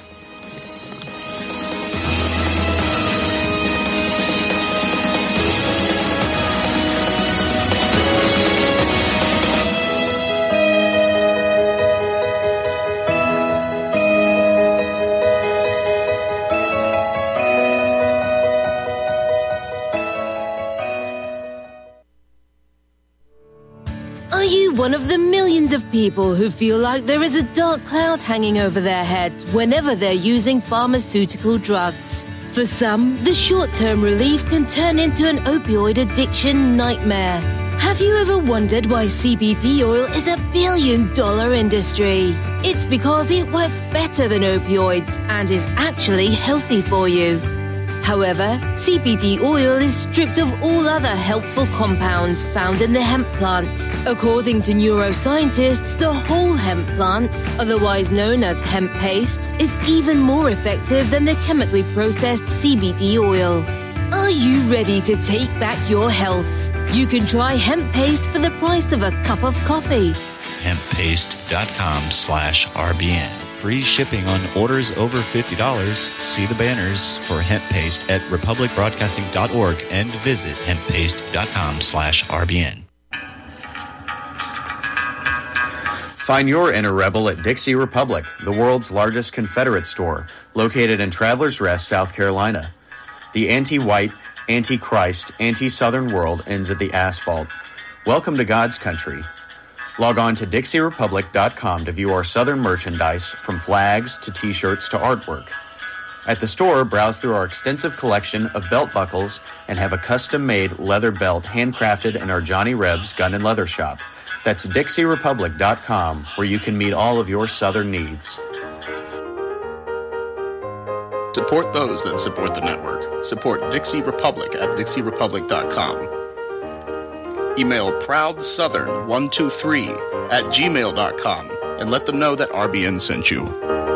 Are you one of the millions of people who feel like there is a dark cloud hanging over their heads whenever they're using pharmaceutical drugs? For some, the short-term relief can turn into an opioid addiction nightmare. Have you ever wondered why C B D oil is a billion-dollar industry? It's because it works better than opioids and is actually healthy for you. However, C B D oil is stripped of all other helpful compounds found in the hemp plant. According to neuroscientists, the whole hemp plant, otherwise known as hemp paste, is even more effective than the chemically processed C B D oil. Are you ready to take back your health? You can try hemp paste for the price of a cup of coffee. hemppaste.com slash RBN. Free shipping on orders over fifty dollars. See the banners for hemp paste at republic broadcasting dot org and visit hemppaste.com slash RBN. Find your inner rebel at Dixie Republic, the world's largest Confederate store, located in Travelers Rest, South Carolina. The anti-white, anti-Christ, anti-Southern world ends at the asphalt. Welcome to God's country. Log on to dixie republic dot com to view our Southern merchandise, from flags to T-shirts to artwork. At the store, browse through our extensive collection of belt buckles and have a custom-made leather belt handcrafted in our Johnny Rebs Gun and Leather Shop. That's dixie republic dot com, where you can meet all of your Southern needs. Support those that support the network. Support Dixie Republic at dixie republic dot com. Email proud southern one two three at gmail dot com and let them know that R B N sent you.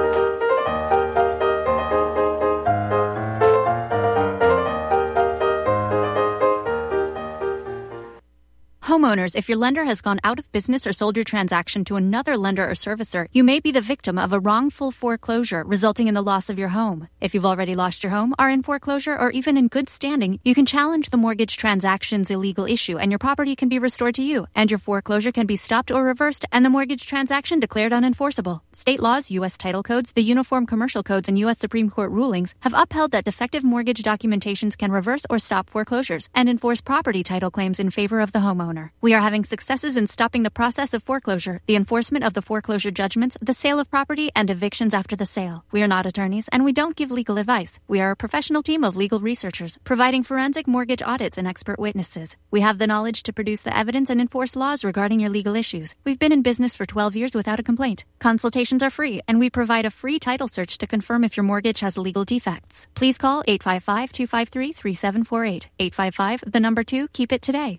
Homeowners, if your lender has gone out of business or sold your transaction to another lender or servicer, you may be the victim of a wrongful foreclosure resulting in the loss of your home. If you've already lost your home, are in foreclosure, or even in good standing, you can challenge the mortgage transaction's illegal issue and your property can be restored to you, and your foreclosure can be stopped or reversed and the mortgage transaction declared unenforceable. State laws, U S title codes, the Uniform Commercial Codes, and U S Supreme Court rulings have upheld that defective mortgage documentations can reverse or stop foreclosures and enforce property title claims in favor of the homeowner. We are having successes in stopping the process of foreclosure, the enforcement of the foreclosure judgments, the sale of property, and evictions after the sale. We are not attorneys, and we don't give legal advice. We are a professional team of legal researchers, providing forensic mortgage audits and expert witnesses. We have the knowledge to produce the evidence and enforce laws regarding your legal issues. We've been in business for twelve years without a complaint. Consultations are free, and we provide a free title search to confirm if your mortgage has legal defects. Please call eight five five, two five three, three seven four eight. eight five five, the number two, keep it today.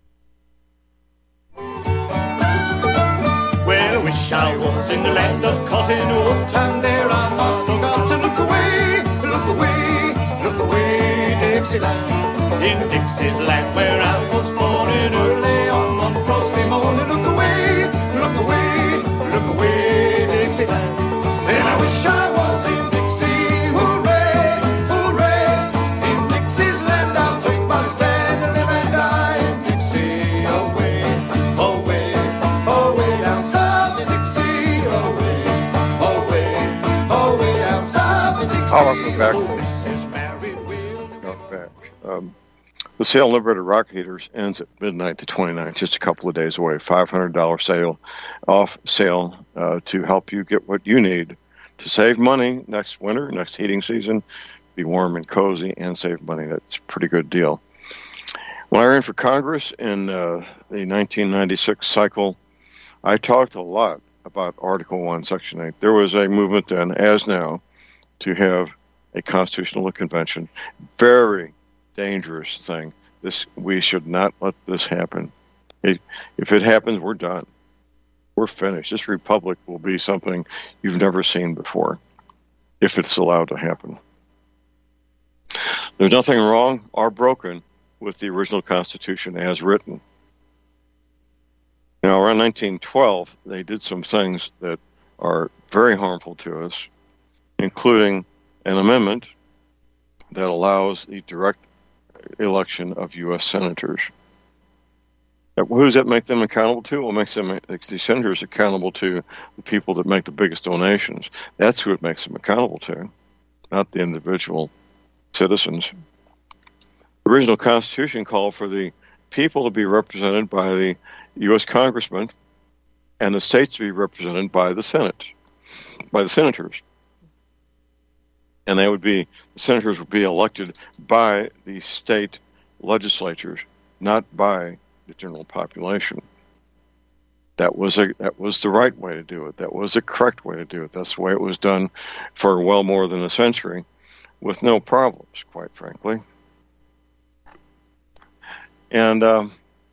Well, wish I was in the land of cotton wool, and there I not forgot to look away, look away, look away, Dixieland. In Dixie's land where I was born, in early on one frosty morning, look away, look away, look away, Dixieland. And I wish I was in Dixie, hooray, hooray. In Dixie's land I'll take my stand and live and die in Dixie, away, away, away down south in Dixie, away, away, away down south in Dixie. I'll welcome back. Welcome back. Um, the sale Liberated Rocket Heaters ends at midnight the twenty-ninth, just a couple of days away. five hundred dollars sale, off sale uh, to help you get what you need to save money next winter, next heating season, be warm and cozy, and save money. That's a pretty good deal. When I ran for Congress in uh, the nineteen ninety-six cycle, I talked a lot about Article one, Section eight. There was a movement then, as now, to have a constitutional convention. Very dangerous thing. This we should not let this happen. It, if it happens, we're done. We're finished. This republic will be something you've never seen before, if it's allowed to happen. There's nothing wrong or broken with the original Constitution as written. Now, around nineteen twelve, they did some things that are very harmful to us, including an amendment that allows the direct election of U S senators. Who does that make them accountable to? Well, it makes them, the senators accountable to the people that make the biggest donations. That's who it makes them accountable to, not the individual citizens. The original Constitution called for the people to be represented by the U S congressmen and the states to be represented by the Senate, by the senators. And they would be, the senators would be elected by the state legislatures, not by the general population. That was a that was the right way to do it. That was the correct way to do it. That's the way it was done for well more than a century, with no problems, quite frankly. And um,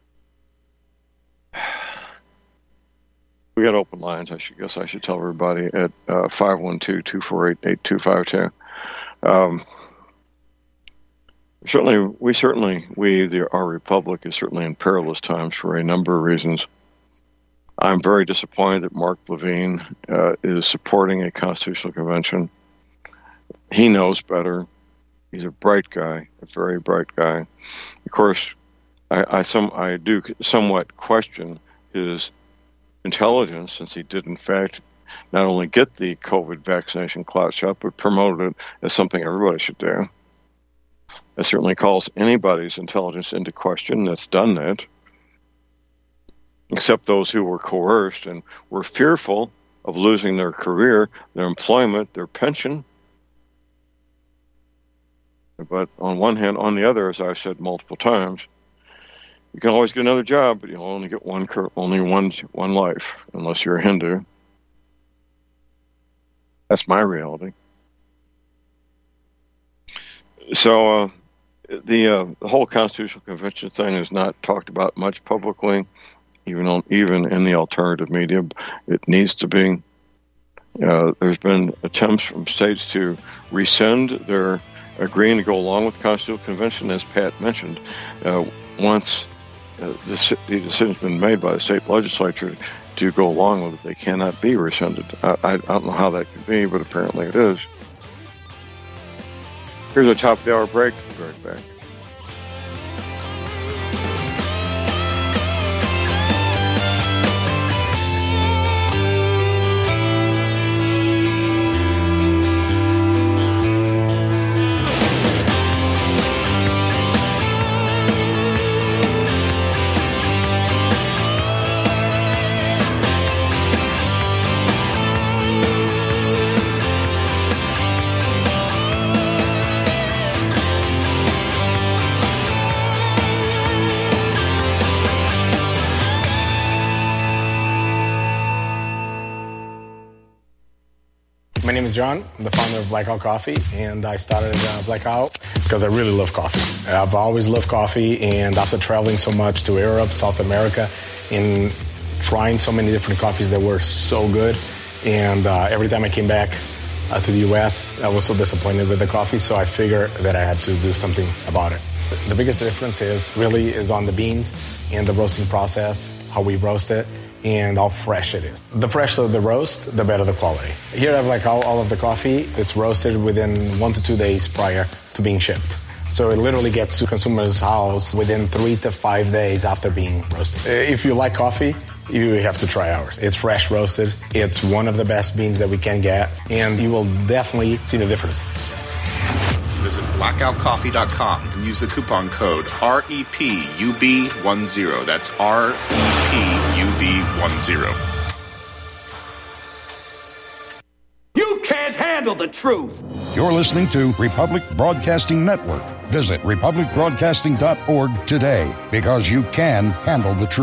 we got open lines. I should guess I should tell everybody at uh, five one two, two four eight, eight two five two. Um, certainly, we certainly we the our republic is certainly in perilous times for a number of reasons. I'm very disappointed that Mark Levine uh, is supporting a constitutional convention. He knows better. He's a bright guy, a very bright guy. Of course, I, I some I do somewhat question his intelligence, since he did in fact not only get the COVID vaccination clout shot, but promoted it as something everybody should do. That certainly calls anybody's intelligence into question that's done that, except those who were coerced and were fearful of losing their career, their employment, their pension. But on one hand, on the other, as I've said multiple times, you can always get another job, but you'll only get one, only one, one life, unless you're a Hindu. That's my reality. So uh, the uh, the whole Constitutional Convention thing is not talked about much publicly, even on even in the alternative media. It needs to be. Uh, there's been attempts from states to rescind their agreeing to go along with the Constitutional Convention, as Pat mentioned. Uh, once uh, the, the decision's been made by the state legislature to go along with it, they cannot be rescinded. I, I don't know how that could be, but apparently it is. Here's a top of the hour break. We'll be right back. My name is John. I'm the founder of Blackout Coffee, and I started uh, Blackout because I really love coffee. I've always loved coffee, and after traveling so much to Europe, South America, and trying so many different coffees that were so good, and uh, every time I came back uh, to the U S, I was so disappointed with the coffee, so I figured that I had to do something about it. The biggest difference is really is on the beans and the roasting process, how we roast it, and how fresh it is. The fresher the roast, the better the quality. Here I have like all, all of the coffee. It's roasted within one to two days prior to being shipped. So it literally gets to consumers' house within three to five days after being roasted. If you like coffee, you have to try ours. It's fresh roasted. It's one of the best beans that we can get, and you will definitely see the difference. Visit blackout coffee dot com and use the coupon code R E P U B ten. That's R E P U B ten. You can't handle the truth. You're listening to Republic Broadcasting Network, Visit republic broadcasting dot org today, because you can handle the truth.